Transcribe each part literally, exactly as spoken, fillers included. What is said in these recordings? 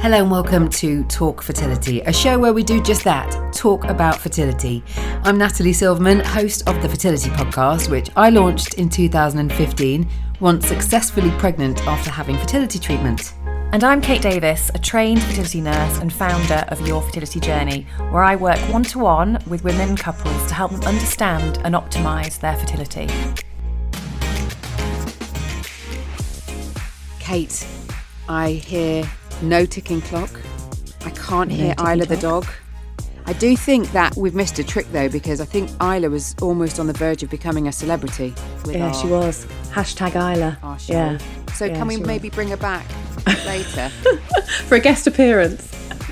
Hello and welcome to Talk Fertility, a show where we do just that, talk about fertility. I'm Natalie Silverman, host of the Fertility Podcast, which I launched in two thousand fifteen, once successfully pregnant after having fertility treatment. And I'm Kate Davis, a trained fertility nurse and founder of Your Fertility Journey, where I work one-to-one with women and couples to help them understand and optimise their fertility. Kate, I hear no ticking clock. I can't No hear ticking Isla the clock. dog. I do think that we've missed a trick though, because I think Isla was almost on the verge of becoming a celebrity. With Yeah, our, she was. Hashtag Isla. our show. Yeah. So Yeah, can we she maybe bring her back later? For a guest appearance.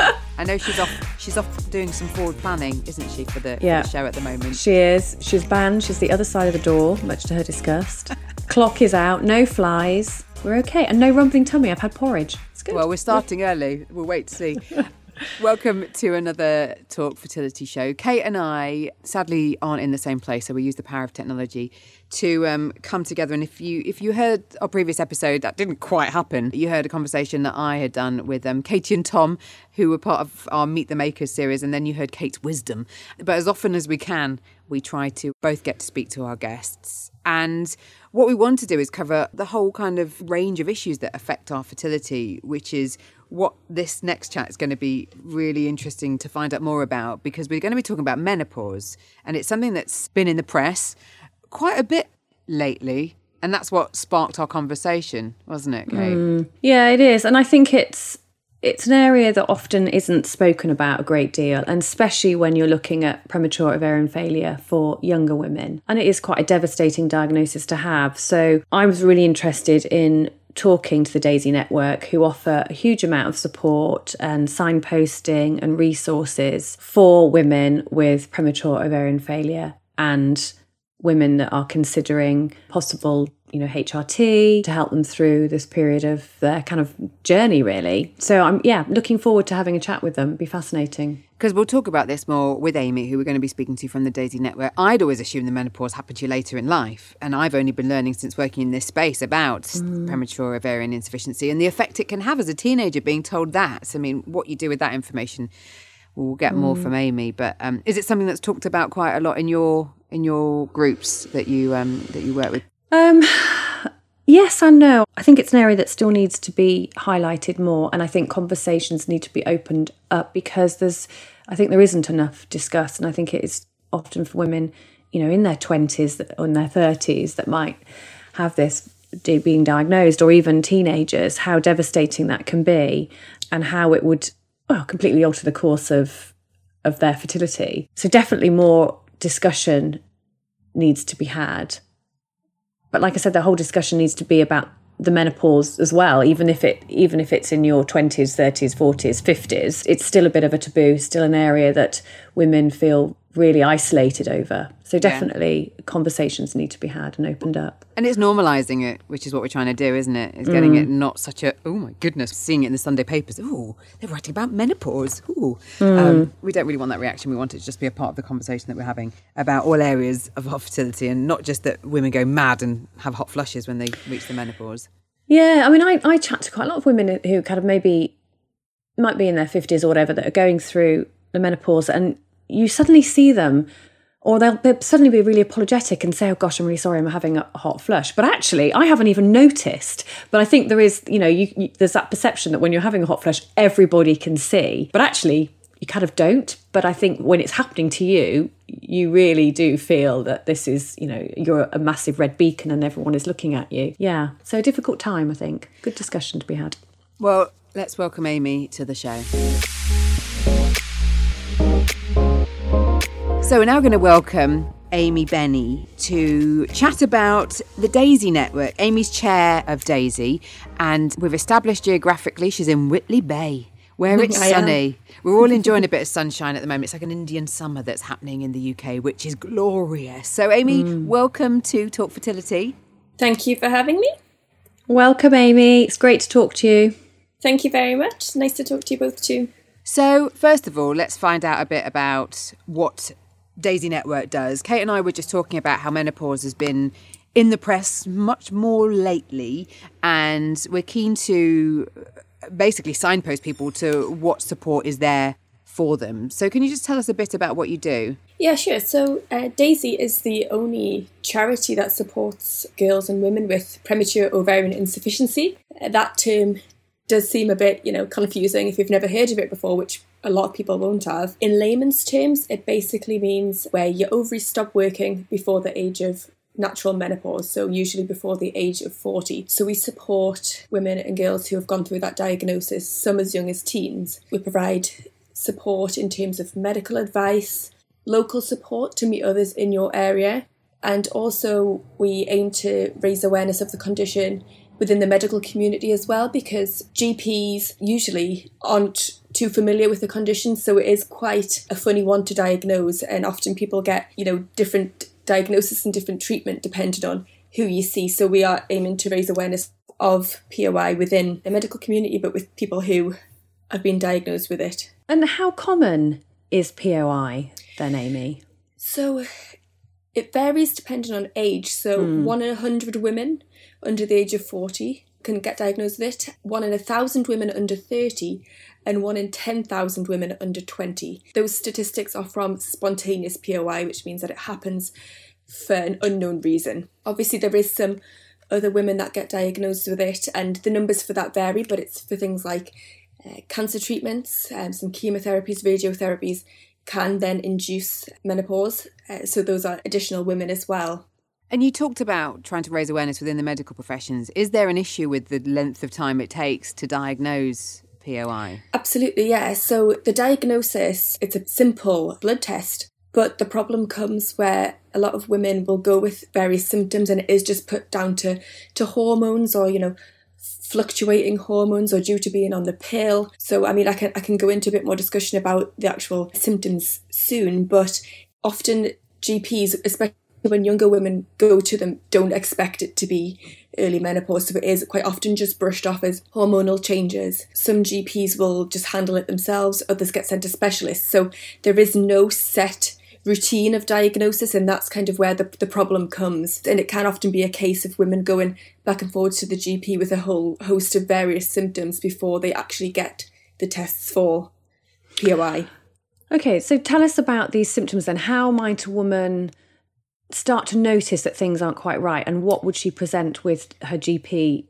I know she's off. She's off doing some forward planning, isn't she, for the, Yeah. for the show at the moment? She is. She's banned. She's the other side of the door, much to her disgust. Clock is out. No flies. We're okay. And no rumbling tummy. I've had porridge. It's good. Well, we're starting early. We'll wait to see. Welcome to another Talk Fertility show. Kate and I sadly aren't in the same place, so we use the power of technology to um, come together. And if you if you heard our previous episode, that didn't quite happen. You heard a conversation that I had done with um, Katie and Tom, who were part of our Meet the Makers series, and then you heard Kate's wisdom. But as often as we can, we try to both get to speak to our guests. And what we want to do is cover the whole kind of range of issues that affect our fertility, which is what this next chat is going to be really interesting to find out more about, because we're going to be talking about menopause, and it's something that's been in the press quite a bit lately, and that's what sparked our conversation, wasn't it, Kate? Mm, yeah, it is. And I think it's it's an area that often isn't spoken about a great deal, and especially when you're looking at premature ovarian failure for younger women. And it is quite a devastating diagnosis to have. So I was really interested in talking to the Daisy Network, who offer a huge amount of support and signposting and resources for women with premature ovarian failure and women that are considering possible, you know, H R T to help them through this period of their kind of journey, really. So I'm, yeah, looking forward to having a chat with them. It'd be fascinating. Because we'll talk about this more with Amy, who we're going to be speaking to from the Daisy Network. I'd always assumed the menopause happened to you later in life, and I've only been learning since working in this space about mm. premature ovarian insufficiency and the effect it can have as a teenager being told that. So, I mean, what you do with that information, we'll get more mm. from Amy. But um, is it something that's talked about quite a lot in your in your groups that you um, that you work with? Um, yes and no. I think it's an area that still needs to be highlighted more, and I think conversations need to be opened up, because there's, I think there isn't enough discussed, and I think it is often for women, you know, in their twenties or in their thirties that might have this being diagnosed, or even teenagers, how devastating that can be, and how it would well completely alter the course of of their fertility. So definitely more discussion needs to be had. But like I said, the whole discussion needs to be about the menopause as well, even if it even if it's in your twenties, thirties, forties, fifties. It's still a bit of a taboo, still an area that women feel really isolated over. So definitely yeah. conversations need to be had and opened up. And it's normalising it, which is what we're trying to do, isn't it? It's getting mm. it not such a, oh my goodness, seeing it in the Sunday papers. Oh, they're writing about menopause. Ooh. Mm. Um, we don't really want that reaction. We want it to just be a part of the conversation that we're having about all areas of our fertility, and not just that women go mad and have hot flushes when they reach the menopause. Yeah, I mean, I, I chat to quite a lot of women who kind of maybe might be in their fifties or whatever, that are going through the menopause, and you suddenly see them, or they'll, they'll suddenly be really apologetic and say, oh gosh, I'm really sorry, I'm having a hot flush. But actually, I haven't even noticed. But I think there is, you know, you, you, there's that perception that when you're having a hot flush, everybody can see. But actually, you kind of don't. But I think when it's happening to you, you really do feel that this is, you know, you're a massive red beacon and everyone is looking at you. Yeah. So a difficult time, I think. Good discussion to be had. Well, let's welcome Amy to the show. So we're now going to welcome Amy Benny to chat about the Daisy Network. Amy's chair of Daisy, and we've established geographically she's in Whitley Bay, where it's sunny. We're all enjoying a bit of sunshine at the moment. It's like an Indian summer that's happening in the U K, which is glorious. So Amy, mm. welcome to Talk Fertility. Thank you for having me. Welcome, Amy. It's great to talk to you. Thank you very much. Nice to talk to you both too. So first of all, let's find out a bit about what Daisy Network does. Kate and I were just talking about how menopause has been in the press much more lately, and we're keen to basically signpost people to what support is there for them. So can you just tell us a bit about what you do? Yeah, sure. So uh, Daisy is the only charity that supports girls and women with premature ovarian insufficiency. Uh, that term does seem a bit, you know, confusing if you've never heard of it before, which a lot of people won't have. In layman's terms, it basically means where your ovaries stop working before the age of natural menopause, so usually before the age of forty. So we support women and girls who have gone through that diagnosis, some as young as teens. We provide support in terms of medical advice, local support to meet others in your area, and also we aim to raise awareness of the condition within the medical community as well, because G Ps usually aren't too familiar with the condition, so it is quite a funny one to diagnose, and often people get, you know, different diagnosis and different treatment depending on who you see. So we are aiming to raise awareness of P O I within the medical community, but with people who have been diagnosed with it. And how common is P O I then, Amy? So it varies depending on age. So mm. one in a hundred women under the age of forty can get diagnosed with it, one in a thousand women under thirty, and one in ten thousand women under twenty. Those statistics are from spontaneous P O I, which means that it happens for an unknown reason. Obviously, there is some other women that get diagnosed with it, and the numbers for that vary, but it's for things like uh, cancer treatments, um, some chemotherapies, radiotherapies can then induce menopause. Uh, so those are additional women as well. And you talked about trying to raise awareness within the medical professions. Is there an issue with the length of time it takes to diagnose P O I? Absolutely, yeah. So the diagnosis, it's a simple blood test, but the problem comes where a lot of women will go with various symptoms and it is just put down to, to hormones or, you know, fluctuating hormones or due to being on the pill. So, I mean, I can I can go into a bit more discussion about the actual symptoms soon, but often G Ps, especially when younger women go to them, don't expect it to be early menopause. So it is quite often just brushed off as hormonal changes. Some G Ps will just handle it themselves, others get sent to specialists. So there is no set routine of diagnosis, and that's kind of where the, the problem comes. And it can often be a case of women going back and forwards to the G P with a whole host of various symptoms before they actually get the tests for P O I. Okay, so tell us about these symptoms then. How might a woman start to notice that things aren't quite right, and what would she present with her G P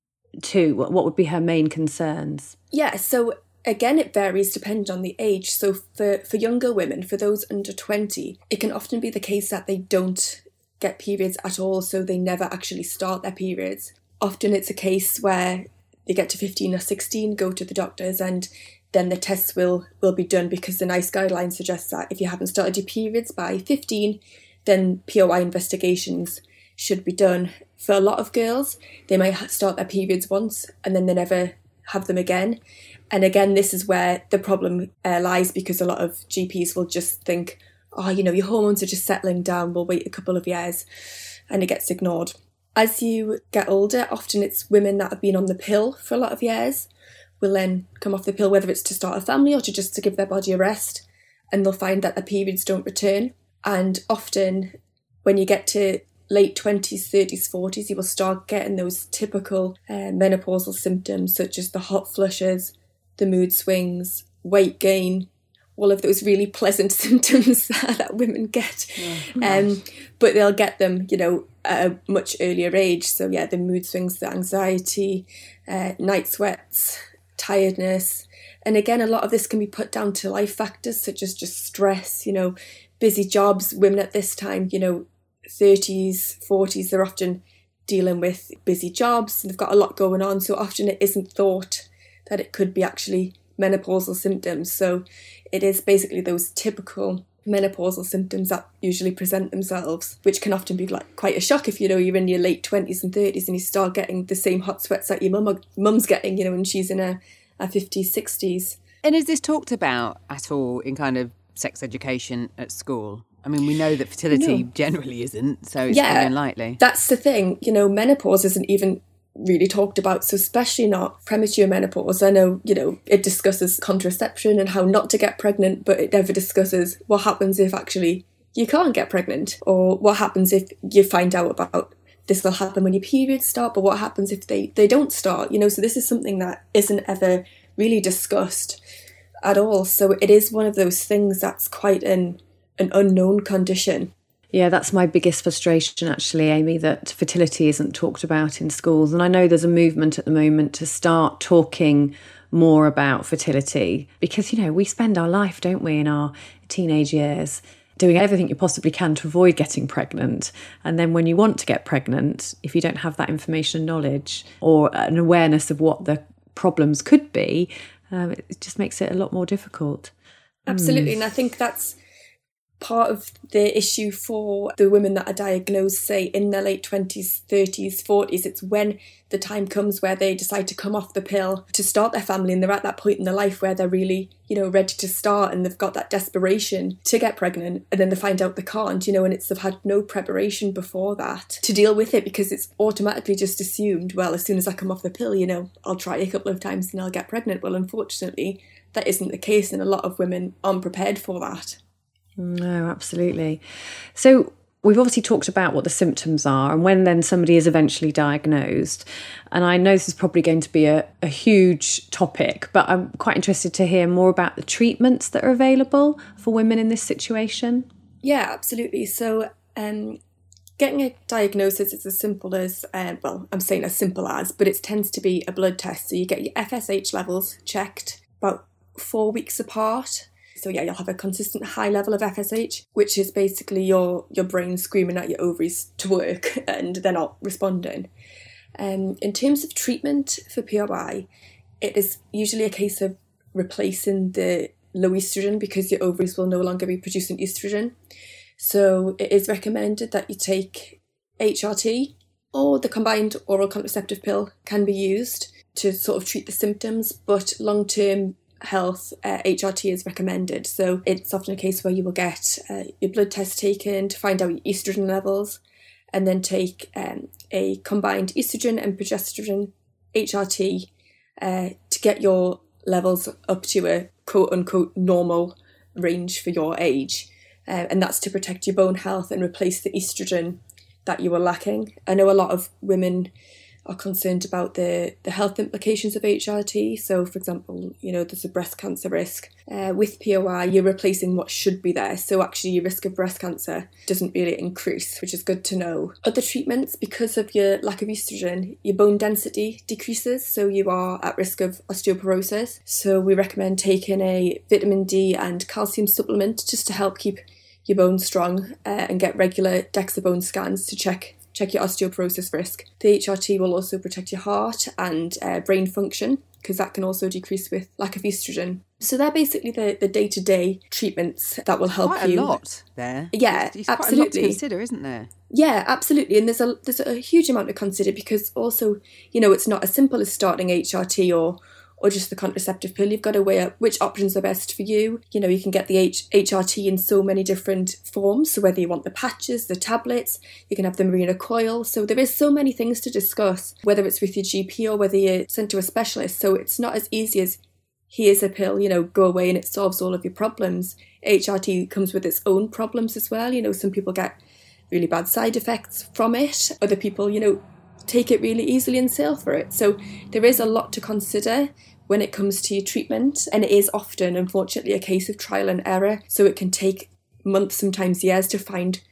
to? What would be her main concerns? Yeah, so again, it varies depending on the age. So for, for younger women, for those under twenty, it can often be the case that they don't get periods at all, so they never actually start their periods. Often it's a case where they get to fifteen or sixteen, go to the doctors, and then the tests will, will be done, because the NICE guidelines suggest that if you haven't started your periods by fifteen, then P O I investigations should be done. For a lot of girls, they might start their periods once and then they never have them again. And again, this is where the problem uh, lies, because a lot of G Ps will just think, oh, you know, your hormones are just settling down, we'll wait a couple of years, and it gets ignored. As you get older, often it's women that have been on the pill for a lot of years will then come off the pill, whether it's to start a family or to just to give their body a rest, and they'll find that their periods don't return. And often when you get to late twenties, thirties, forties, you will start getting those typical uh, menopausal symptoms, such as the hot flushes, the mood swings, weight gain, all of those really pleasant symptoms that women get. Oh, um, but they'll get them, you know, at a much earlier age. So yeah, the mood swings, the anxiety, uh, night sweats, tiredness. And again, a lot of this can be put down to life factors such as just stress, you know, busy jobs. Women at this time, you know, thirties, forties, they're often dealing with busy jobs and they've got a lot going on. So often it isn't thought that it could be actually menopausal symptoms. So it is basically those typical menopausal symptoms that usually present themselves, which can often be like quite a shock if, you know, you're in your late twenties and thirties and you start getting the same hot sweats that your mum mum's getting, you know, when she's in her, her fifties, sixties. And is this talked about at all in kind of sex education at school? I mean, we know that fertility no. generally isn't, so it's yeah, very unlikely. That's the thing. You know, menopause isn't even really talked about, so especially not premature menopause. I know, you know, it discusses contraception and how not to get pregnant, but it never discusses what happens if actually you can't get pregnant, or what happens if you find out about this will happen when your periods start, but what happens if they, they don't start? You know, so this is something that isn't ever really discussed at all. So it is one of those things that's quite an an unknown condition. Yeah, that's my biggest frustration, actually, Amy, that fertility isn't talked about in schools. And I know there's a movement at the moment to start talking more about fertility because, you know, we spend our life, don't we, in our teenage years doing everything you possibly can to avoid getting pregnant. And then when you want to get pregnant, if you don't have that information and knowledge or an awareness of what the problems could be, um, it just makes it a lot more difficult. Absolutely. Mm. And I think that's part of the issue for the women that are diagnosed, say, in their late twenties, thirties, forties. It's when the time comes where they decide to come off the pill to start their family, and they're at that point in their life where they're really, you know, ready to start, and they've got that desperation to get pregnant, and then they find out they can't, you know, and it's they've had no preparation before that to deal with it, because it's automatically just assumed, well, as soon as I come off the pill, you know, I'll try a couple of times and I'll get pregnant. Well, unfortunately, that isn't the case, and a lot of women aren't prepared for that. No, absolutely. So we've obviously talked about what the symptoms are and when then somebody is eventually diagnosed. And I know this is probably going to be a, a huge topic, but I'm quite interested to hear more about the treatments that are available for women in this situation. Yeah, absolutely. So um, getting a diagnosis is as simple as, uh, well, I'm saying as simple as, but it tends to be a blood test. So you get your F S H levels checked about four weeks apart. So yeah, you'll have a consistent high level of F S H, which is basically your, your brain screaming at your ovaries to work and they're not responding. Um, in terms of treatment for P O I, it is usually a case of replacing the low estrogen because your ovaries will no longer be producing estrogen. So it is recommended that you take H R T, or the combined oral contraceptive pill can be used to sort of treat the symptoms, but long-term health, uh, H R T is recommended. So it's often a case where you will get uh, your blood test taken to find out your estrogen levels, and then take um, a combined estrogen and progesterone H R T uh, to get your levels up to a quote-unquote normal range for your age. Uh, and that's to protect your bone health and replace the estrogen that you are lacking. I know a lot of women are concerned about the, the health implications of H R T. So, for example, you know, there's a breast cancer risk. Uh, with P O I, you're replacing what should be there. So actually your risk of breast cancer doesn't really increase, which is good to know. Other treatments, because of your lack of estrogen, your bone density decreases. So you are at risk of osteoporosis. So we recommend taking a vitamin D and calcium supplement just to help keep your bones strong, uh, and get regular DEXA bone scans to check check your osteoporosis risk. The H R T will also protect your heart and uh, brain function, because that can also decrease with lack of estrogen. So they're basically the, the day-to-day treatments that will help quite you. Quite a lot there. Yeah, it's, it's absolutely. Quite a lot to consider, isn't there? Yeah, absolutely. And there's a there's a huge amount to consider, because also, you know, it's not as simple as starting H R T or or just the contraceptive pill. You've got to weigh up which options are best for you. You know, you can get the H- HRT in so many different forms. So whether you want the patches, the tablets, you can have the Mirena coil. So there is so many things to discuss, whether it's with your G P or whether you're sent to a specialist. So it's not as easy as, here's a pill, you know, go away and it solves all of your problems. H R T comes with its own problems as well. You know, some people get really bad side effects from it. Other people, you know, take it really easily and sail for it. So there is a lot to consider when it comes to your treatment, and it is often, unfortunately, a case of trial and error. So it can take months, sometimes years, to find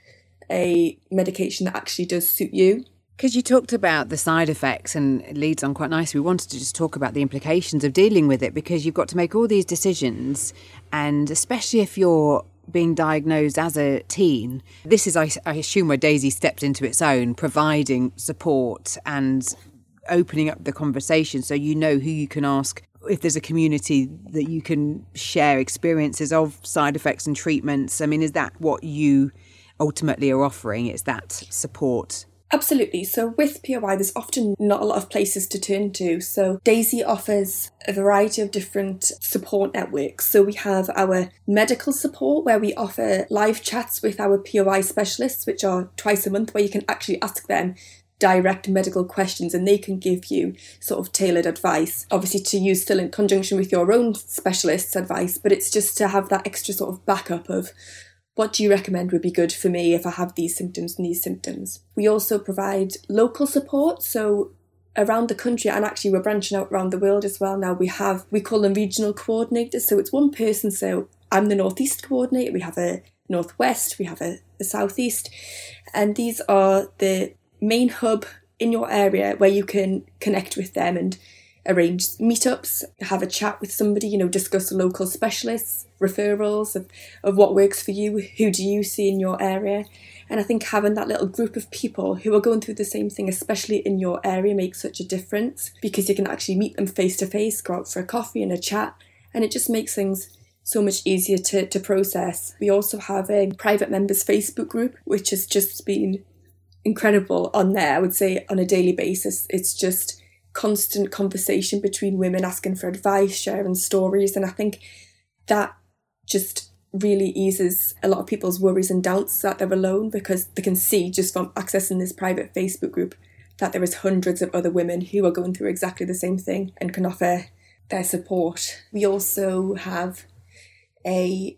a medication that actually does suit you. Because you talked about the side effects, and it leads on quite nicely. We wanted to just talk about the implications of dealing with it, because you've got to make all these decisions, and especially if you're being diagnosed as a teen, this is, I, I assume, where Daisy stepped into its own, providing support and opening up the conversation so you know who you can ask. If there's a community that you can share experiences of side effects and treatments, I mean, is that what you ultimately are offering? It's that support? Absolutely. So with P O I, there's often not a lot of places to turn to. So Daisy offers a variety of different support networks. So we have our medical support, where we offer live chats with our P O I specialists, which are twice a month, where you can actually ask them direct medical questions and they can give you sort of tailored advice, obviously to use still in conjunction with your own specialist's advice, but it's just to have that extra sort of backup of what do you recommend would be good for me if I have these symptoms and these symptoms? We also provide local support. So around the country, and actually we're branching out around the world as well now, we have, we call them regional coordinators. So it's one person. So I'm the Northeast coordinator. We have a Northwest, we have a, a Southeast. And these are the main hub in your area where you can connect with them and arrange meetups, have a chat with somebody, you know, discuss local specialists, referrals of, of what works for you, who do you see in your area. And I think having that little group of people who are going through the same thing, especially in your area, makes such a difference, because you can actually meet them face to face, go out for a coffee and a chat, and it just makes things so much easier to, to process. We also have a private members Facebook group, which has just been incredible on there. I would say on a daily basis, it's just constant conversation between women asking for advice, sharing stories, and I think that just really eases a lot of people's worries and doubts that they're alone, because they can see just from accessing this private Facebook group that there is hundreds of other women who are going through exactly the same thing and can offer their support. We also have a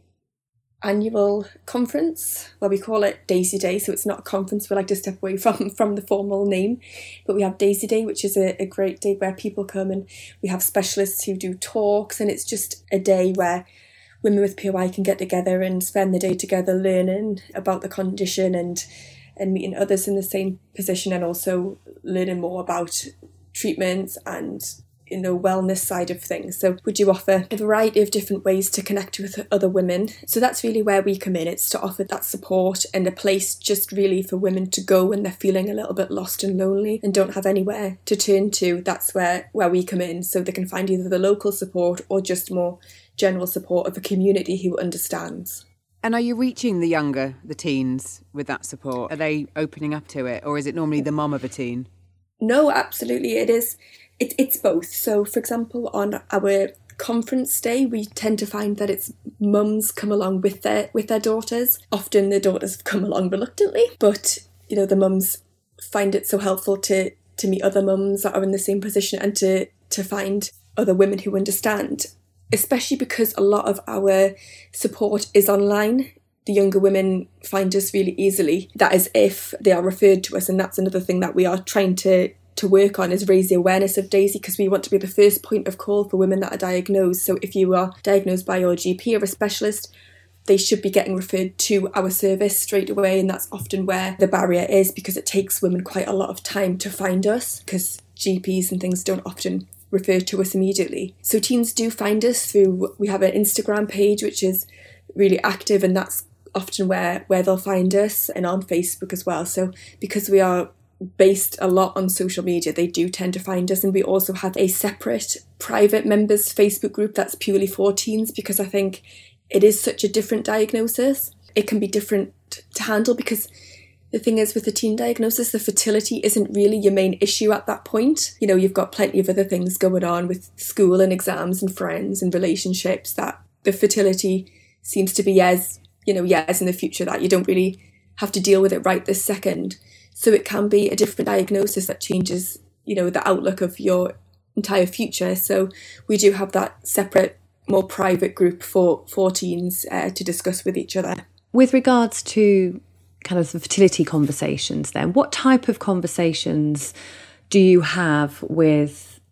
annual conference where we call it Daisy Day. So it's not a conference, we like to step away from from the formal name, but we have Daisy Day, which is a, a great day where people come and we have specialists who do talks, and it's just a day where women with P O I can get together and spend the day together learning about the condition and and meeting others in the same position, and also learning more about treatments and, you know, wellness side of things. So we do offer a variety of different ways to connect with other women. So that's really where we come in. It's to offer that support and a place just really for women to go when they're feeling a little bit lost and lonely and don't have anywhere to turn to. That's where, where we come in, so they can find either the local support or just more general support of a community who understands. And are you reaching the younger, the teens, with that support? Are they opening up to it, or is it normally the mum of a teen? No, absolutely. It is. It, it's both. So, for example, on our conference day, we tend to find that it's mums come along with their with their daughters. Often the daughters have come along reluctantly, but, you know, the mums find it so helpful to to meet other mums that are in the same position and to to find other women who understand, especially because a lot of our support is online. The younger women find us really easily. That is if they are referred to us, and that's another thing that we are trying to to work on, is raise the awareness of Daisy, because we want to be the first point of call for women that are diagnosed. So if you are diagnosed by your G P or a specialist, they should be getting referred to our service straight away, and that's often where the barrier is, because it takes women quite a lot of time to find us, because G Ps and things don't often refer to us immediately. So teens do find us through, we have an Instagram page which is really active, and that's often where where they'll find us, and on Facebook as well. So because we are based a lot on social media, they do tend to find us. And we also have a separate private members Facebook group that's purely for teens, because I think it is such a different diagnosis. It can be different to handle, because the thing is, with the teen diagnosis, the fertility isn't really your main issue at that point. You know, you've got plenty of other things going on with school and exams and friends and relationships, that the fertility seems to be years, you know, years in the future, that you don't really have to deal with it right this second. So it can be a different diagnosis that changes, you know, the outlook of your entire future. So we do have that separate, more private group for, for teens uh, to discuss with each other. With regards to kind of the fertility conversations then, what type of conversations do you have with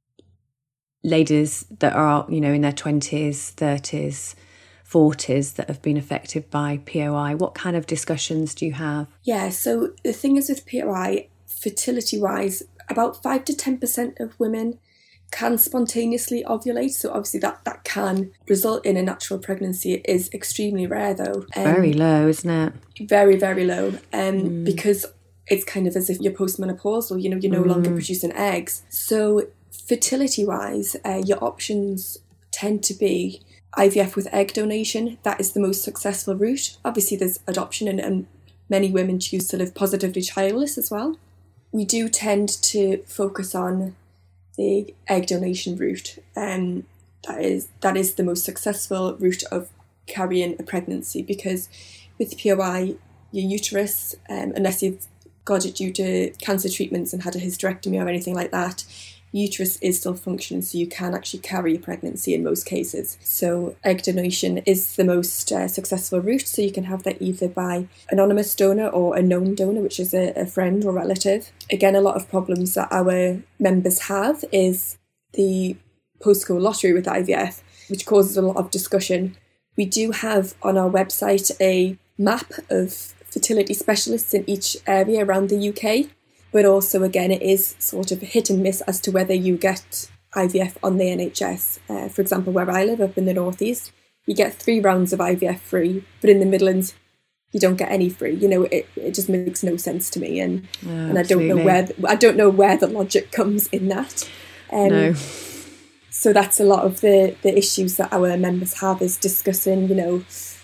ladies that are, you know, in their twenties, thirties, forties that have been affected by P O I? What kind of discussions do you have? Yeah, so the thing is with P O I, fertility-wise, about five to ten percent of women can spontaneously ovulate. So obviously that, that can result in a natural pregnancy. It is extremely rare though. Um, very low, isn't it? Very, very low. Um, mm. Because it's kind of as if you're postmenopausal, you know, you're no mm. longer producing eggs. So fertility-wise, uh, your options tend to be I V F with egg donation. That is the most successful route. Obviously there's adoption, and, and many women choose to live positively childless as well. We do tend to focus on the egg donation route. Um, that is that is the most successful route of carrying a pregnancy, because with P O I, your uterus, um, unless you've got it due to cancer treatments and had a hysterectomy or anything like that, uterus is still functioning, so you can actually carry a pregnancy in most cases. So egg donation is the most uh, successful route, so you can have that either by anonymous donor or a known donor, which is a, a friend or relative. Again, a lot of problems that our members have is the postcode lottery with I V F, which causes a lot of discussion. We do have on our website a map of fertility specialists in each area around the U K, but also, again, it is sort of hit and miss as to whether you get I V F on the N H S. Uh, for example, where I live, up in the northeast, you get three rounds of I V F free, but in the Midlands, you don't get any free. You know, it, it just makes no sense to me, and oh, and I don't know where I don't know where the logic comes in that. Um, no. So that's a lot of the, the issues that our members have, is discussing, you know,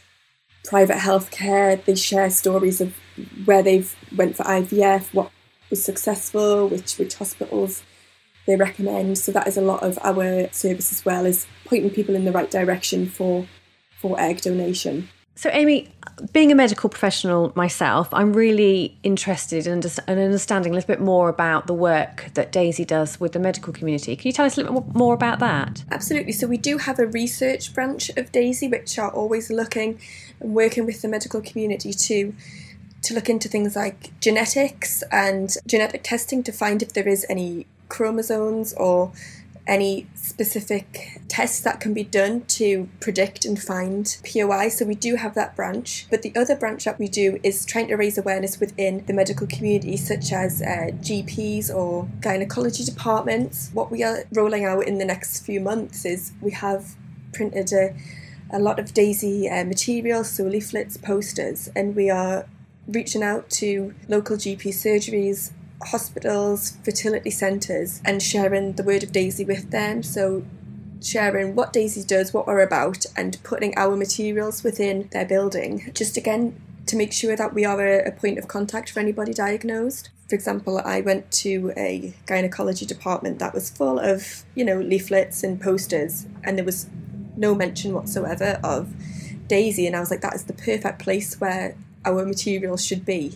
private healthcare. They share stories of where they've went for I V F, what was successful, which which hospitals they recommend. So that is a lot of our service as well, is pointing people in the right direction for for egg donation. So Amy, being a medical professional myself, I'm really interested in understanding a little bit more about the work that Daisy does with the medical community. Can you tell us a little bit more about that? Absolutely. So we do have a research branch of Daisy, which are always looking and working with the medical community to to look into things like genetics and genetic testing to find if there is any chromosomes or any specific tests that can be done to predict and find P O I. So we do have that branch. But the other branch that we do is trying to raise awareness within the medical community, such as uh, G Ps or gynecology departments. What we are rolling out in the next few months is we have printed a, a lot of Daisy uh, materials, so leaflets, posters, and we are reaching out to local G P surgeries, hospitals, fertility centres, and sharing the word of Daisy with them. So sharing what Daisy does, what we're about, and putting our materials within their building, just again to make sure that we are a, a point of contact for anybody diagnosed. For example, I went to a gynecology department that was full of, you know, leaflets and posters, and there was no mention whatsoever of Daisy, and I was like, that is the perfect place where our materials should be.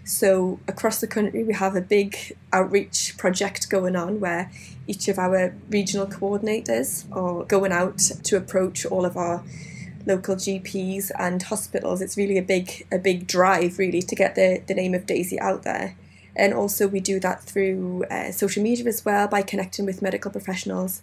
So across the country, we have a big outreach project going on where each of our regional coordinators are going out to approach all of our local G Ps and hospitals. It's really a big a big drive, really, to get the, the name of Daisy out there. And also we do that through uh, social media as well, by connecting with medical professionals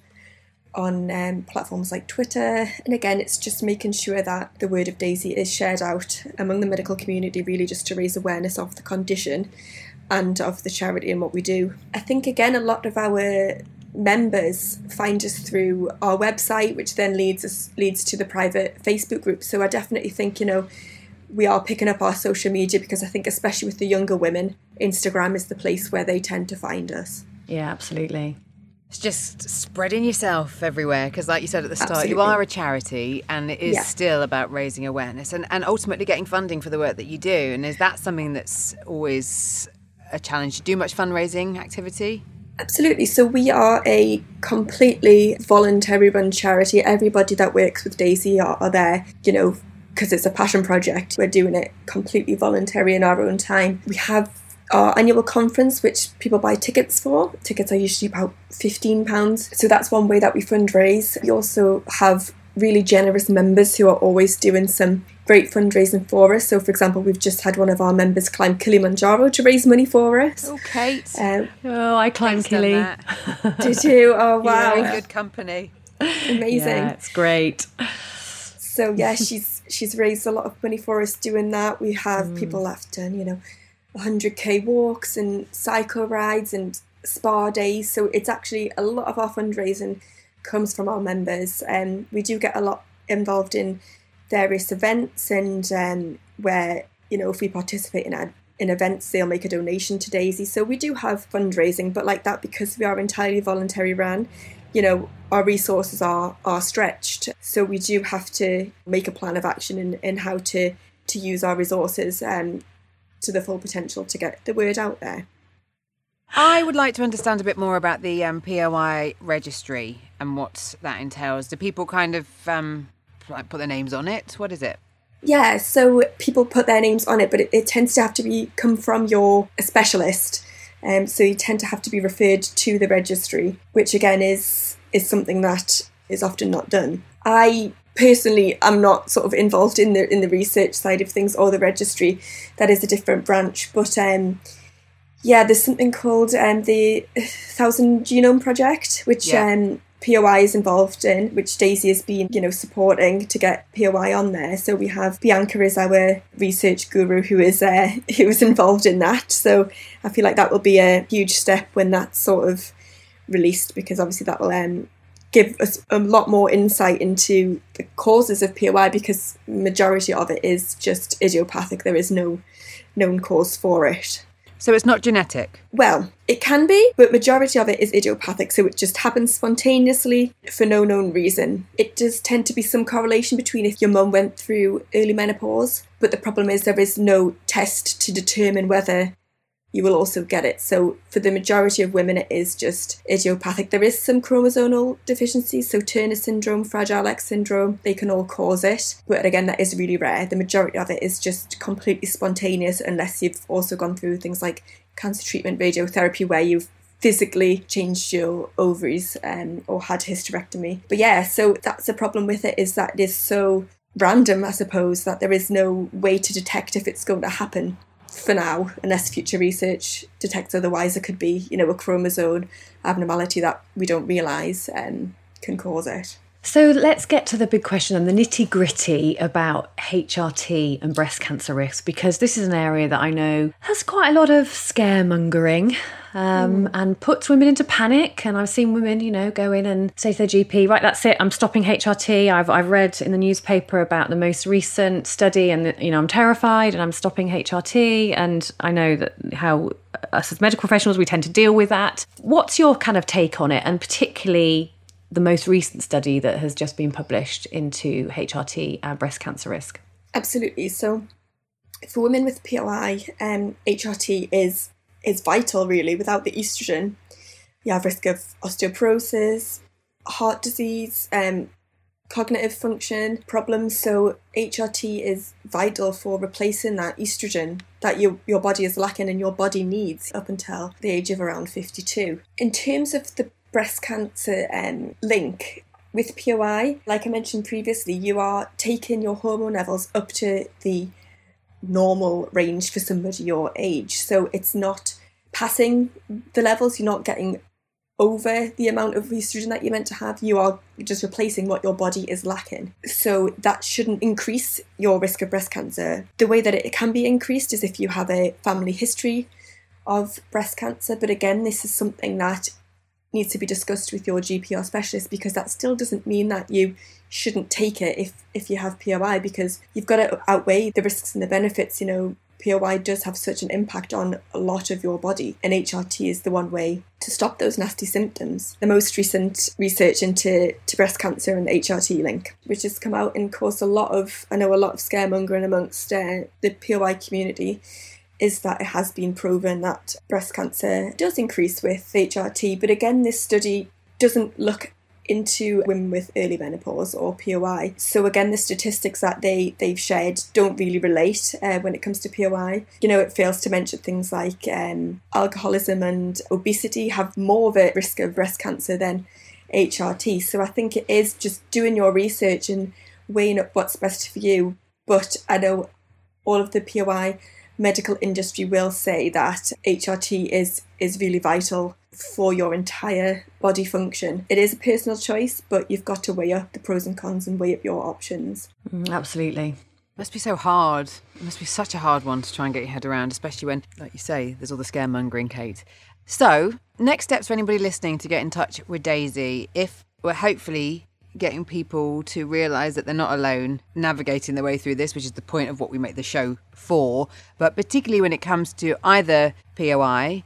on um, platforms like Twitter. And again, it's just making sure that the word of Daisy is shared out among the medical community, really just to raise awareness of the condition and of the charity and what we do. I think, again, a lot of our members find us through our website, which then leads us leads to the private Facebook group. So I definitely think, you know, we are picking up our social media, because I think especially with the younger women, Instagram is the place where they tend to find us. Yeah, absolutely. It's just spreading yourself everywhere, because like you said at the start, Absolutely. you are a charity, and it is Yeah. still about raising awareness and, and ultimately getting funding for the work that you do. And is that something that's always a challenge? Do you do much fundraising activity? Absolutely. So we are a completely voluntary run charity. Everybody that works with Daisy are, are there, you know, because it's a passion project. We're doing it completely voluntary in our own time. We have our annual conference, which people buy tickets for. Tickets are usually about fifteen pounds. So that's one way that we fundraise. We also have really generous members who are always doing some great fundraising for us. So, for example, we've just had one of our members climb Kilimanjaro to raise money for us. Oh, Kate. Um, Oh, I climbed Killy. did you? Oh, wow. You're in good company. Amazing. Yeah, it's great. So yeah, she's she's raised a lot of money for us doing that. We have mm. people that have done, you know, one hundred k walks and cycle rides and spa days. So it's actually a lot of our fundraising comes from our members. And um, we do get a lot involved in various events, and um, where, you know, if we participate in a, in events, they'll make a donation to Daisy. So we do have fundraising, but like that, because we are entirely voluntary run, you know, our resources are are stretched. So we do have to make a plan of action in, in how to, to use our resources um, to the full potential to get the word out there. I would like to understand a bit more about the um, P O I registry and what that entails. Do people kind of um, like put their names on it? What is it? Yeah, so people put their names on it, but it, it tends to have to be come from your a specialist. Um, so you tend to have to be referred to the registry, which again is is something that is often not done. I personally am not sort of involved in the in the research side of things or the registry. That is a different branch. But um, yeah, there's something called um, the Thousand Genome Project, which yeah. um, P O I is involved in, which Daisy has been, you know, supporting to get P O I on there. So we have Bianca as our research guru who is uh, who is involved in that. So I feel like that will be a huge step when that's sort of released, because obviously that will um, give us a lot more insight into the causes of P O I, because majority of it is just idiopathic. There is no known cause for it. So it's not genetic? Well, it can be, but majority of it is idiopathic, so it just happens spontaneously for no known reason. It does tend to be some correlation between if your mum went through early menopause, but the problem is there is no test to determine whether you will also get it. So for the majority of women, it is just idiopathic. There is some chromosomal deficiencies, so Turner syndrome, Fragile X syndrome, they can all cause it. But again, that is really rare. The majority of it is just completely spontaneous, unless you've also gone through things like cancer treatment, radiotherapy, where you've physically changed your ovaries um, or had hysterectomy. But yeah, so that's the problem with it, is that it is so random, I suppose, that there is no way to detect if it's going to happen for now, unless future research detects otherwise. It could be, you know, a chromosome abnormality that we don't realise um, can cause it. So let's get to the big question and the nitty gritty about H R T and breast cancer risk, because this is an area that I know has quite a lot of scaremongering um, mm. and puts women into panic. And I've seen women, you know, go in and say to their G P, right, that's it, I'm stopping H R T. I've I've read in the newspaper about the most recent study, and, you know, I'm terrified and I'm stopping H R T. And I know that how us as medical professionals, we tend to deal with that. What's your kind of take on it, and particularly the most recent study that has just been published into H R T and breast cancer risk? Absolutely. So for women with P O I, um, H R T is is vital, really. Without the estrogen, you have risk of osteoporosis, heart disease, um, cognitive function problems. So H R T is vital for replacing that estrogen that your, your body is lacking and your body needs up until the age of around fifty-two. In terms of the breast cancer um, link with P O I, like I mentioned previously, you are taking your hormone levels up to the normal range for somebody your age. So it's not passing the levels, you're not getting over the amount of estrogen that you're meant to have, you are just replacing what your body is lacking. So that shouldn't increase your risk of breast cancer. The way that it can be increased is if you have a family history of breast cancer. But again, this is something that needs to be discussed with your G P or specialist, because that still doesn't mean that you shouldn't take it if, if you have P O I, because you've got to outweigh the risks and the benefits. You know, P O I does have such an impact on a lot of your body, and H R T is the one way to stop those nasty symptoms. The most recent research into to breast cancer and the H R T link, which has come out and caused a lot of, I know, a lot of scaremongering amongst uh, the P O I community, is that it has been proven that breast cancer does increase with H R T. But again, this study doesn't look into women with early menopause or P O I. So again, the statistics that they, they've shared don't really relate uh, when it comes to P O I. You know, it fails to mention things like um, alcoholism and obesity have more of a risk of breast cancer than H R T. So I think it is just doing your research and weighing up what's best for you. But I know all of the P O I medical industry will say that H R T is is really vital for your entire body function. It is a personal choice, but you've got to weigh up the pros and cons and weigh up your options. Mm, absolutely. It must be so hard. It must be such a hard one to try and get your head around, especially when, like you say, there's all the scaremongering, Kate. So, next steps for anybody listening to get in touch with Daisy, if we're hopefully getting people to realise that they're not alone navigating their way through this, which is the point of what we make the show for, but particularly when it comes to either P O I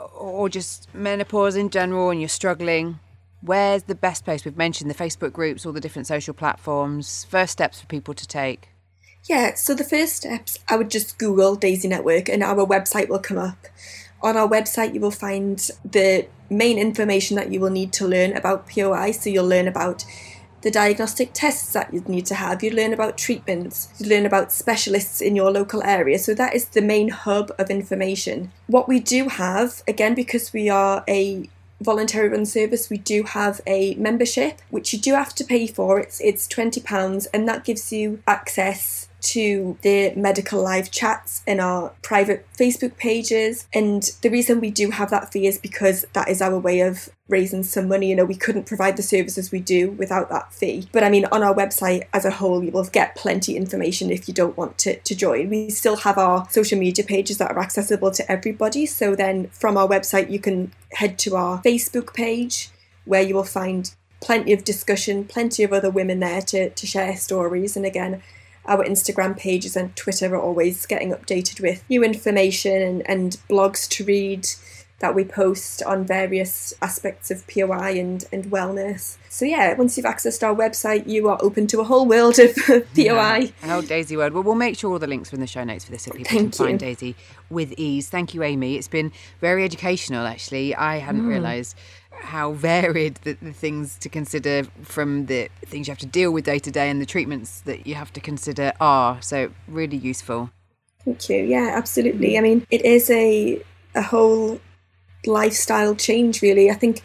or just menopause in general and you're struggling, where's the best place? We've mentioned the Facebook groups, all the different social platforms. First steps for people to take. Yeah, so the first steps, I would just Google Daisy Network and our website will come up. On our website, you will find the main information that you will need to learn about P O I. So you'll learn about the diagnostic tests that you'd need to have. You'd learn about treatments. You'd learn about specialists in your local area. So that is the main hub of information. What we do have, again, because we are a voluntary run service, we do have a membership, which you do have to pay for. It's it's twenty pounds, and that gives you access to the medical live chats in our private Facebook pages. And the reason we do have that fee is because that is our way of raising some money. You know, we couldn't provide the services we do without that fee. But I mean, on our website as a whole, you will get plenty of information if you don't want to, to join. We still have our social media pages that are accessible to everybody. So then from our website, you can head to our Facebook page, where you will find plenty of discussion, plenty of other women there to, to share stories. And again, our Instagram pages and Twitter are always getting updated with new information and, and blogs to read that we post on various aspects of P O I and, and wellness. So yeah, once you've accessed our website, you are open to a whole world of P O I. Yeah. Oh, Daisy Word. Well, we'll make sure all the links are in the show notes for this so people Thank can you. find Daisy with ease. Thank you, Amy. It's been very educational, actually. I hadn't mm. realised how varied the, the things to consider, from the things you have to deal with day to day and the treatments that you have to consider are. So really useful. Thank you. Yeah, absolutely. I mean, it is a a whole lifestyle change, really. I think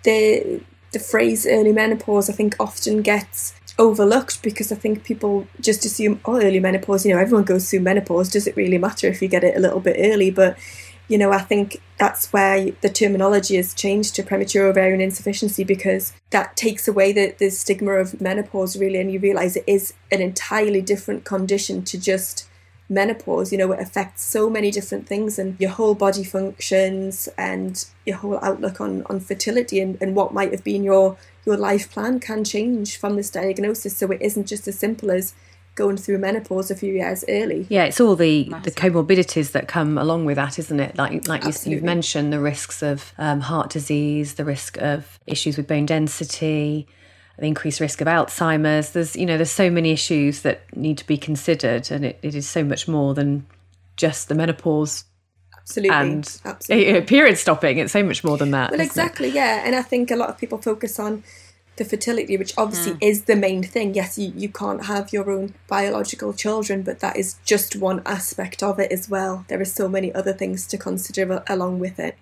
the the phrase early menopause, I think, often gets overlooked because I think people just assume, oh, early menopause, you know, everyone goes through menopause. Does it really matter if you get it a little bit early? But you know, I think that's where the terminology has changed to premature ovarian insufficiency, because that takes away the, the stigma of menopause, really, and you realise it is an entirely different condition to just menopause. You know, it affects so many different things, and your whole body functions and your whole outlook on, on fertility and, and what might have been your, your life plan can change from this diagnosis. So it isn't just as simple as going through menopause a few years early. Yeah, it's all the, the comorbidities that come along with that, isn't it? Like like you, you've mentioned, the risks of um, heart disease, the risk of issues with bone density, the increased risk of Alzheimer's. There's, you know, there's so many issues that need to be considered, and it, it is so much more than just the menopause. Absolutely. And Absolutely. You know, period stopping. It's so much more than that. Well, exactly, it? yeah. And I think a lot of people focus on the fertility, which obviously mm. is the main thing. Yes, you, you can't have your own biological children, but that is just one aspect of it as well. There are so many other things to consider along with it.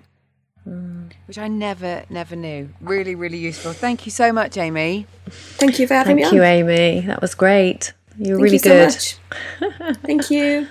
Mm. Which I never, never knew. Really, really useful. Thank you so much, Amy. Thank you for having Thank me you, on. Amy. That was great. You were Thank really you good. So much. Thank you.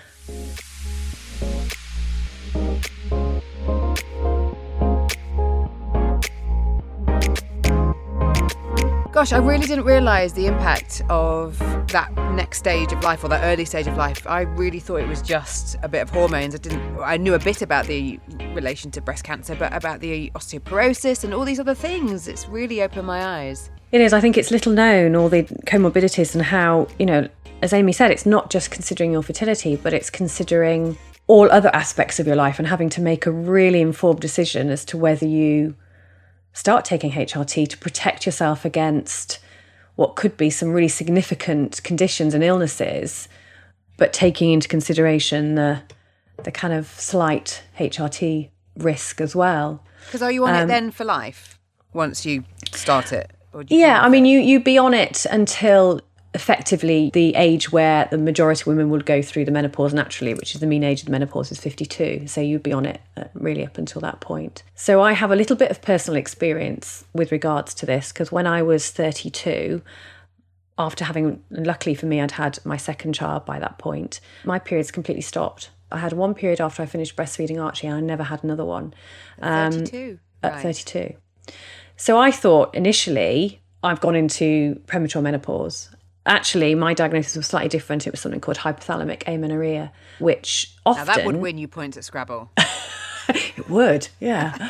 Gosh, I really didn't realise the impact of that next stage of life, or that early stage of life. I really thought it was just a bit of hormones. I didn't. I knew a bit about the relation to breast cancer, but about the osteoporosis and all these other things, it's really opened my eyes. It is. I think it's little known, all the comorbidities, and how, you know, as Amy said, it's not just considering your fertility, but it's considering all other aspects of your life and having to make a really informed decision as to whether you start taking H R T to protect yourself against what could be some really significant conditions and illnesses, but taking into consideration the the kind of slight H R T risk as well. Because are you on um, it then for life once you start it? Or do you yeah, I mean, you you'd be on it until effectively the age where the majority of women would go through the menopause naturally, which is the mean age of the menopause is fifty-two. So you'd be on it really up until that point. So I have a little bit of personal experience with regards to this, because when I was thirty-two, after having, luckily for me, I'd had my second child by that point, my periods completely stopped. I had one period after I finished breastfeeding Archie, and I never had another one. At thirty-two? At right. thirty-two. So I thought initially I've gone into premature menopause. Actually, my diagnosis was slightly different. It was something called hypothalamic amenorrhea, which often... Now that would win you points at Scrabble. It would, yeah.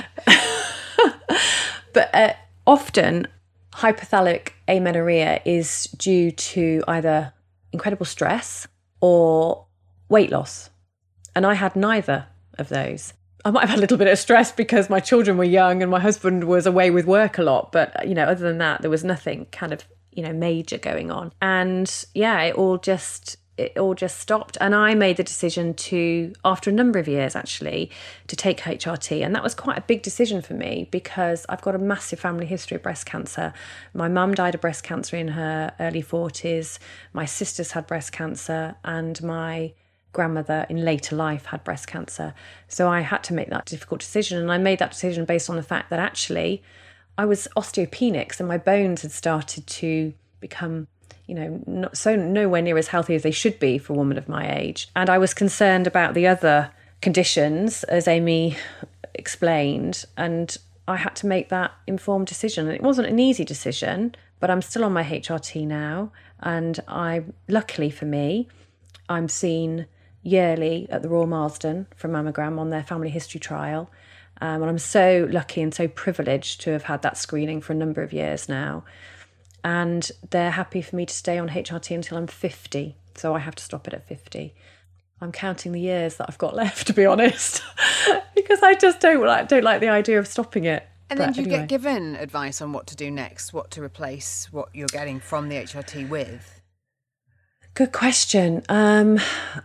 But uh, often, hypothalamic amenorrhea is due to either incredible stress or weight loss. And I had neither of those. I might have had a little bit of stress because my children were young and my husband was away with work a lot. But, you know, other than that, there was nothing kind of, you know, major going on. And yeah, it all just it all just stopped. And I made the decision to, after a number of years actually, to take H R T. And that was quite a big decision for me because I've got a massive family history of breast cancer. My mum died of breast cancer in her early forties. My sisters had breast cancer, and my grandmother in later life had breast cancer. So I had to make that difficult decision. And I made that decision based on the fact that actually I was osteopenic, so my bones had started to become, you know, not so nowhere near as healthy as they should be for a woman of my age. And I was concerned about the other conditions, as Amy explained, and I had to make that informed decision. And it wasn't an easy decision, but I'm still on my H R T now, and I, luckily for me, I'm seen yearly at the Royal Marsden for mammogram on their family history trial. Um, and I'm so lucky and so privileged to have had that screening for a number of years now. And they're happy for me to stay on H R T until I'm fifty. So I have to stop it at fifty. I'm counting the years that I've got left, to be honest, because I just don't like, don't like the idea of stopping it. And But then do you anyway. get given advice on what to do next, what to replace what you're getting from the H R T with? Good question. Um,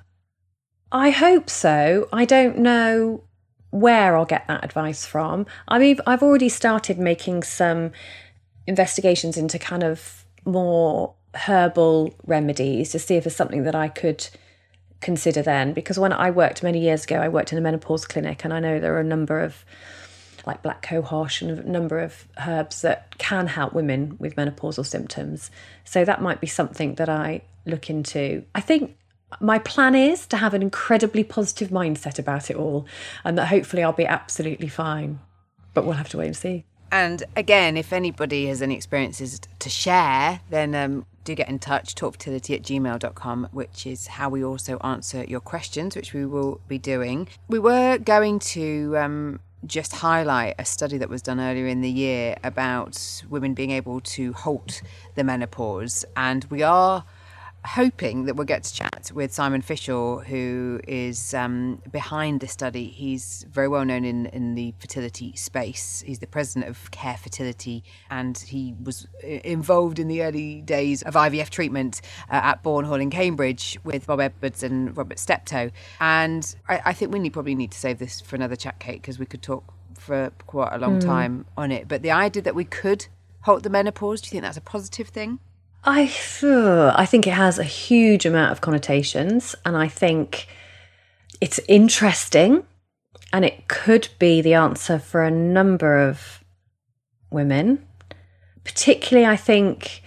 I hope so. I don't know where I'll get that advice from. I mean, I've already started making some investigations into kind of more herbal remedies to see if there's something that I could consider then. Because when I worked many years ago, I worked in a menopause clinic, and I know there are a number of, like black cohosh and a number of herbs that can help women with menopausal symptoms. So that might be something that I look into. I think my plan is to have an incredibly positive mindset about it all, and that hopefully I'll be absolutely fine. But we'll have to wait and see. And again, if anybody has any experiences to share, then um, do get in touch, talk fertility at gmail dot com, which is how we also answer your questions, which we will be doing. We were going to um, just highlight a study that was done earlier in the year about women being able to halt the menopause. And we are hoping that we'll get to chat with Simon Fisher, who is um, behind the study. He's very well known in, in the fertility space. He's the president of Care Fertility, and he was involved in the early days of I V F treatment uh, at Bourne Hall in Cambridge with Bob Edwards and Robert Steptoe. And I, I think we need, probably need to save this for another chat, Kate, because we could talk for quite a long mm. time on it. But the idea that we could halt the menopause, do you think that's a positive thing? I, uh, I think it has a huge amount of connotations, and I think it's interesting, and it could be the answer for a number of women. Particularly, I think,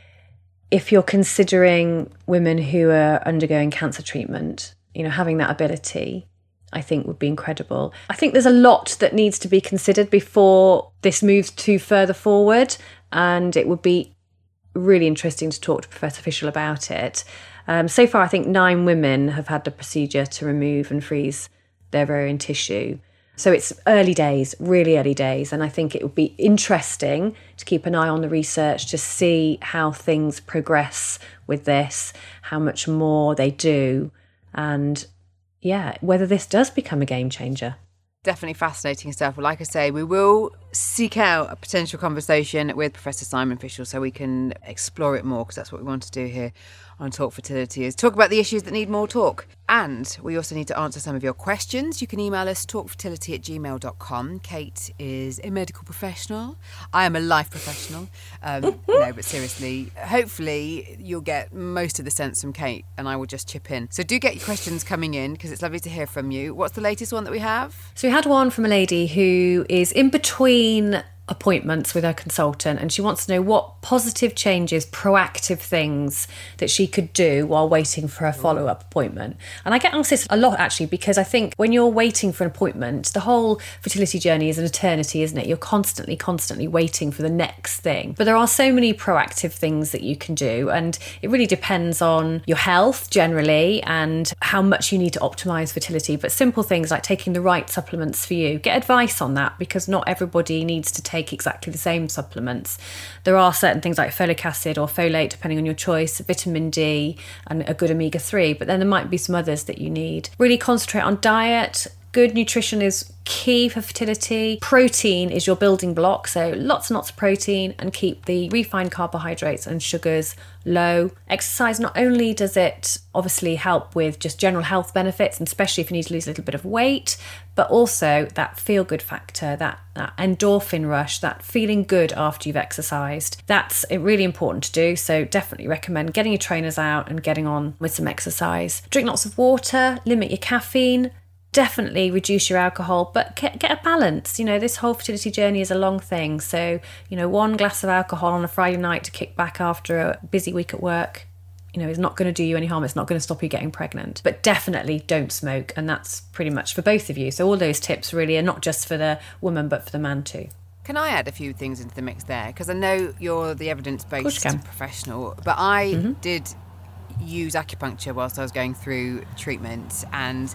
if you're considering women who are undergoing cancer treatment, you know, having that ability, I think would be incredible. I think there's a lot that needs to be considered before this moves too further forward, and it would be really interesting to talk to Professor Fischel about it. Um, so far, I think nine women have had the procedure to remove and freeze their ovarian tissue. So it's early days, really early days. And I think it would be interesting to keep an eye on the research to see how things progress with this, how much more they do, and yeah, whether this does become a game changer. Definitely fascinating stuff. Well, like I say, we will seek out a potential conversation with Professor Simon Fischel so we can explore it more, because that's what we want to do here on Talk Fertility, is talk about the issues that need more talk. And we also need to answer some of your questions. You can email us talk fertility at gmail dot com. Kate is a medical professional. I am a life professional. Um, no, but seriously, hopefully you'll get most of the sense from Kate, and I will just chip in. So do get your questions coming in, because it's lovely to hear from you. What's the latest one that we have? So we had one from a lady who is in between appointments with her consultant, and she wants to know what positive changes, proactive things that she could do while waiting for her follow-up appointment. And I get asked this a lot, actually, because I think when you're waiting for an appointment, the whole fertility journey is an eternity, isn't it? You're constantly, constantly waiting for the next thing. But there are so many proactive things that you can do, and it really depends on your health generally and how much you need to optimise fertility. But simple things like taking the right supplements for you. Get advice on that, because not everybody needs to take exactly the same supplements. There are certain things like folic acid or folate, depending on your choice, vitamin D and a good omega three, but then there might be some others that you need. Really concentrate on diet. Good nutrition is key for fertility. Protein is your building block, so lots and lots of protein, and keep the refined carbohydrates and sugars low. Exercise, not only does it obviously help with just general health benefits, and especially if you need to lose a little bit of weight, but also that feel-good factor, that, that endorphin rush, that feeling good after you've exercised. That's really important to do, so definitely recommend getting your trainers out and getting on with some exercise. Drink lots of water, limit your caffeine, definitely reduce your alcohol, but get, get a balance. You know, this whole fertility journey is a long thing, so, you know, one glass of alcohol on a Friday night to kick back after a busy week at work, you know, is not going to do you any harm. It's not going to stop you getting pregnant. But definitely don't smoke, and that's pretty much for both of you. So all those tips really are not just for the woman, but for the man too. Can I add a few things into the mix there? Because I know you're the evidence-based professional, but I mm-hmm. did use acupuncture whilst I was going through treatment, and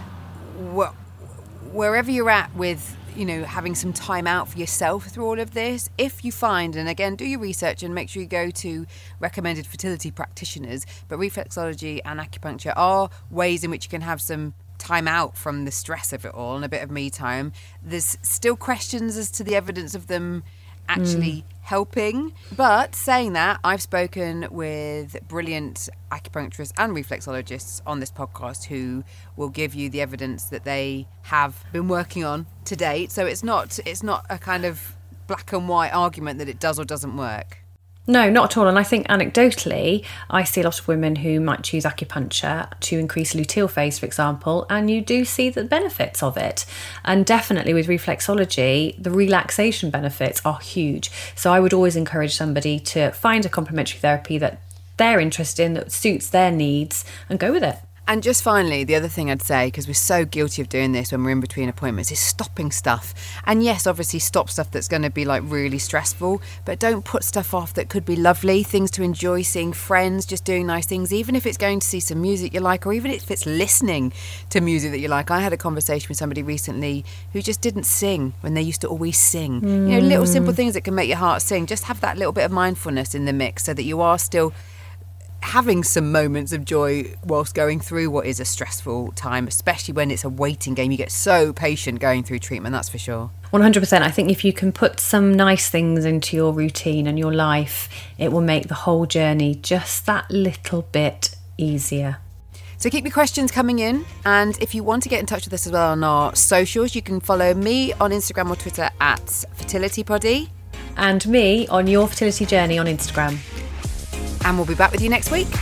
wh- wherever you're at with, you know, having some time out for yourself through all of this, if you find, and again, do your research and make sure you go to recommended fertility practitioners, but reflexology and acupuncture are ways in which you can have some time out from the stress of it all and a bit of me time. There's still questions as to the evidence of them actually mm. helping. But saying that, I've spoken with brilliant acupuncturists and reflexologists on this podcast who will give you the evidence that they have been working on to date. So it's not it's not a kind of black and white argument that it does or doesn't work. No, not at all. And I think anecdotally, I see a lot of women who might choose acupuncture to increase luteal phase, for example, and you do see the benefits of it. And definitely with reflexology, the relaxation benefits are huge. So I would always encourage somebody to find a complementary therapy that they're interested in, that suits their needs, and go with it. And just finally, the other thing I'd say, because we're so guilty of doing this when we're in between appointments, is stopping stuff. And yes, obviously stop stuff that's going to be like really stressful, but don't put stuff off that could be lovely, things to enjoy, seeing friends, just doing nice things, even if it's going to see some music you like, or even if it's listening to music that you like. I had a conversation with somebody recently who just didn't sing when they used to always sing. Mm. You know, little simple things that can make your heart sing. Just have that little bit of mindfulness in the mix so that you are still having some moments of joy whilst going through what is a stressful time, especially when it's a waiting game. You get so patient going through treatment, that's for sure. one hundred percent. I think if you can put some nice things into your routine and your life, it will make the whole journey just that little bit easier. So keep your questions coming in, and if you want to get in touch with us as well on our socials, you can follow me on Instagram or Twitter at FertilityPoddy, and me on Your Fertility Journey on Instagram. And we'll be back with you next week.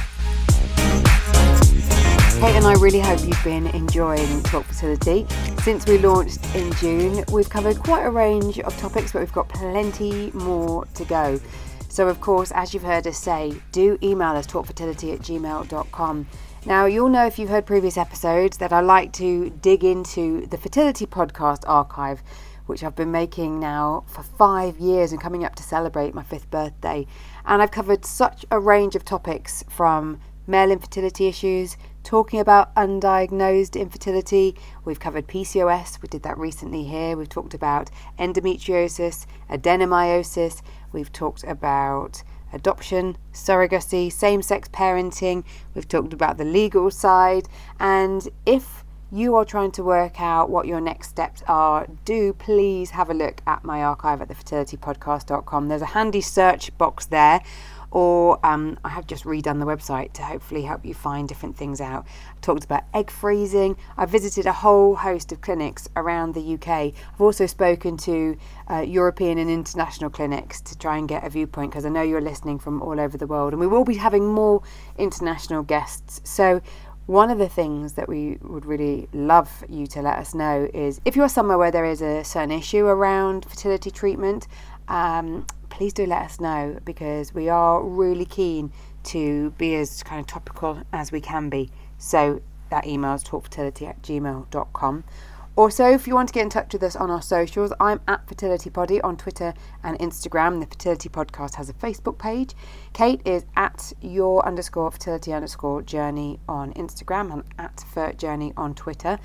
Kate and I really hope you've been enjoying Talk Fertility. Since we launched in June, we've covered quite a range of topics, but we've got plenty more to go. So, of course, as you've heard us say, do email us, talkfertility at gmail dot com. Now, you'll know if you've heard previous episodes that I like to dig into the Fertility Podcast archive, which I've been making now for five years and coming up to celebrate my fifth birthday. And I've covered such a range of topics, from male infertility issues, talking about undiagnosed infertility. We've covered P C O S, we did that recently here. We've talked about endometriosis, adenomyosis. We've talked about adoption, surrogacy, same-sex parenting. We've talked about the legal side. And if you are trying to work out what your next steps are, do please have a look at my archive at the fertility podcast dot com. There's a handy search box there, or um, I have just redone the website to hopefully help you find different things out. I talked about egg freezing. I visited a whole host of clinics around the U K. I've also spoken to uh, European and international clinics to try and get a viewpoint, because I know you're listening from all over the world, and we will be having more international guests. So one of the things that we would really love you to let us know is if you're somewhere where there is a certain issue around fertility treatment, um, please do let us know, because we are really keen to be as kind of topical as we can be. So that email is talkfertility at gmail dot com. Also, if you want to get in touch with us on our socials, I'm at FertilityPoddy on Twitter and Instagram. The Fertility Podcast has a Facebook page. Kate is at your underscore fertility underscore journey on Instagram and at Fert Journey on Twitter.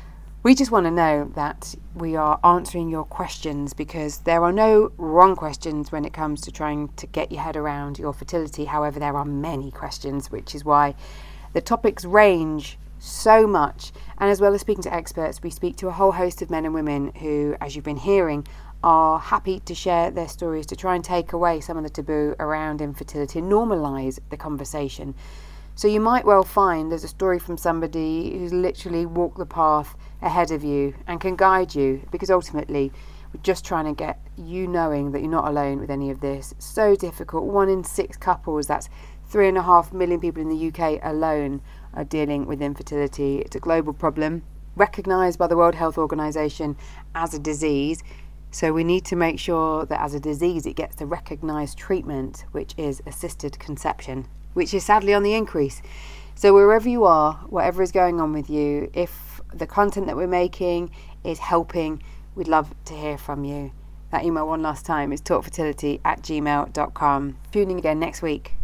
We just want to know that we are answering your questions, because there are no wrong questions when it comes to trying to get your head around your fertility. However, there are many questions, which is why the topics range so much. And as well as speaking to experts, we speak to a whole host of men and women who, as you've been hearing, are happy to share their stories to try and take away some of the taboo around infertility and normalise the conversation. So you might well find there's a story from somebody who's literally walked the path ahead of you and can guide you, because ultimately we're just trying to get you knowing that you're not alone with any of this. It's so difficult. One in six couples, that's three and a half million people in the U K alone, are dealing with infertility. It's a global problem, recognised by the World Health Organization as a disease. So we need to make sure that as a disease it gets the recognised treatment, which is assisted conception, which is sadly on the increase. So wherever you are, whatever is going on with you, if the content that we're making is helping, we'd love to hear from you. That email one last time is talkfertility at gmail dot com. Tuning again next week.